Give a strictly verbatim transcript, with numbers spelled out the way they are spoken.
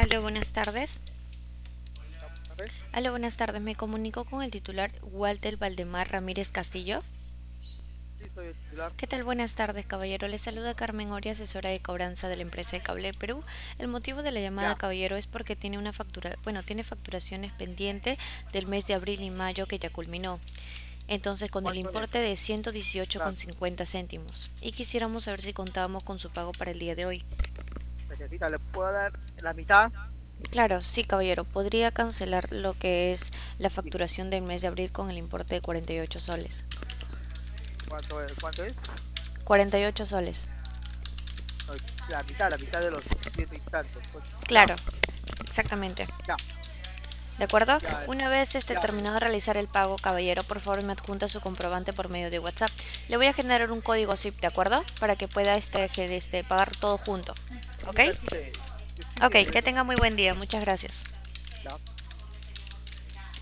Aló, buenas tardes. ¿Sabes? Aló, buenas tardes. Me comunico con el titular Walter Valdemar Ramírez Castillo. Sí, soy el titular. ¿Qué tal? Buenas tardes, caballero. Le saluda Carmen Oria, asesora de cobranza de la empresa de Cable Perú. El motivo de la llamada, Ya. caballero, es porque tiene una factura, bueno, tiene facturaciones pendiente del mes de abril y mayo que ya culminó. Entonces, con el ¿Cuánto es? importe de ciento dieciocho con Claro, cincuenta céntimos. Y quisiéramos saber si contábamos con su pago para el día de hoy. necesita, le puedo dar la mitad. Claro, sí, caballero. Podría cancelar lo que es la Sí. facturación del mes de abril con el importe de cuarenta y ocho soles. ¿Cuánto es? ¿Cuánto es? cuarenta y ocho soles. No, la mitad, la mitad de los ciento y tantos. Pues, ya, Claro, exactamente. ya, ¿De acuerdo? ya, Una vez esté ya. terminado de realizar el pago, caballero, por favor me adjunta su comprobante por medio de WhatsApp. Le voy a generar un código S I P, ¿de acuerdo? Para que pueda este, que, este, pagar todo junto. ¿Ok? Ahorita sí le, sí Ok, le que ingreso. tenga muy buen día. Muchas gracias. Ya.